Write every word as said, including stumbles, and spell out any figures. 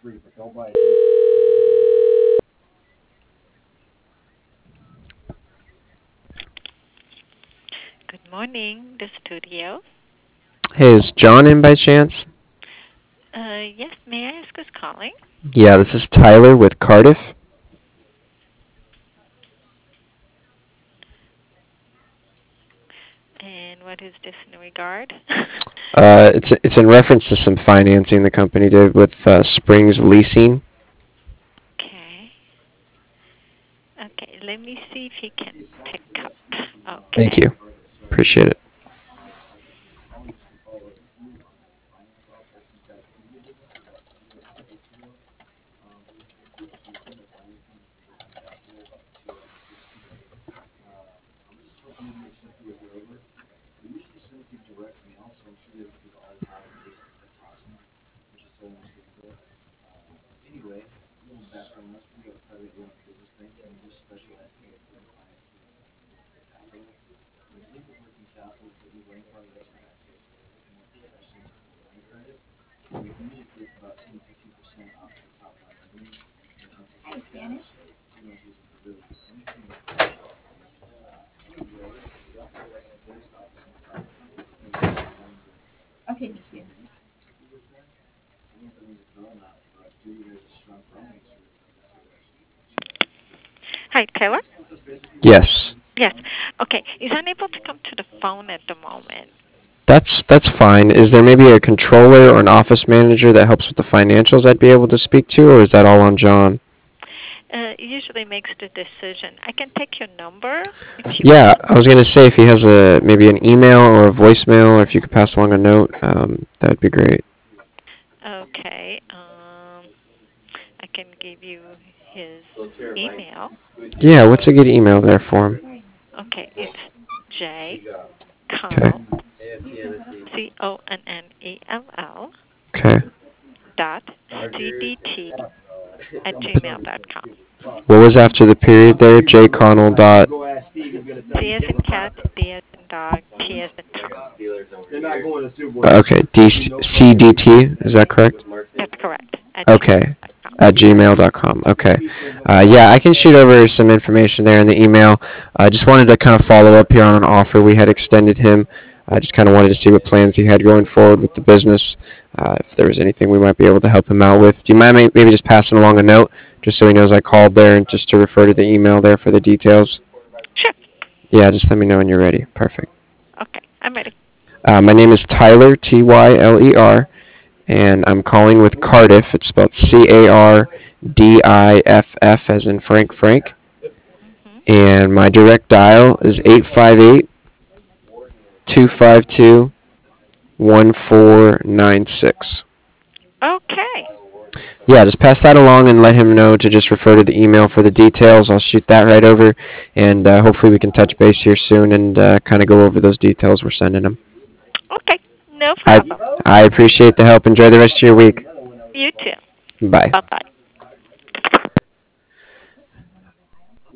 Good morning, the studio. Hey, is John in by chance? Uh, yes, may I ask who's calling? Yeah, this is Tyler with Cardiff. And what is this in regard? Uh, it's it's in reference to some financing the company did with uh, Springs Leasing. Okay. Okay, let me see if he can pick up. Thank Okay. you. Appreciate it. Hi, Taylor? Yes, Yes. Okay, he's unable to come to the phone at the moment. that's that's fine. Is there maybe a controller or an office manager that helps with the financials I'd be able to speak to, or is that all on John? Uh, he usually makes the decision. I can take your number if you Yeah, want. I was gonna say if he has a maybe an email or a voicemail, or if you could pass along a note, um, that would be great. Okay. Um, I can give you his email. Yeah, what's a good email there for him? Okay, it's J Okay. Connell, C O N N E L L Okay. dot C D T at gmail dot com. What was after the period there? J Connell dot. C as in cat, D as in dog, T as in Tom. Okay, D C D T. Is that correct? That's correct. At gmail Okay. dot com. At gmail dot com. Okay. Uh, yeah, I can shoot over some information there in the email. I just wanted to kind of follow up here on an offer we had extended him. I just kind of wanted to see what plans he had going forward with the business. Uh, if there was anything we might be able to help him out with. Do you mind maybe just passing along a note just so he knows I called there and just to refer to the email there for the details? Sure. Yeah, just let me know when you're ready. Perfect. Okay, I'm ready. Uh, my name is Tyler, T Y L E R, and I'm calling with Cardiff. It's spelled C A R D I F F as in Frank Frank. Hmm. And my direct dial is eight five eight, two five two, one four nine six. Okay. Yeah, just pass that along and let him know to just refer to the email for the details. I'll shoot that right over, and uh, hopefully we can touch base here soon and uh, kind of go over those details we're sending him. Okay, no I problem. I appreciate the help. Enjoy the rest of your week. You too. Bye. Bye bye.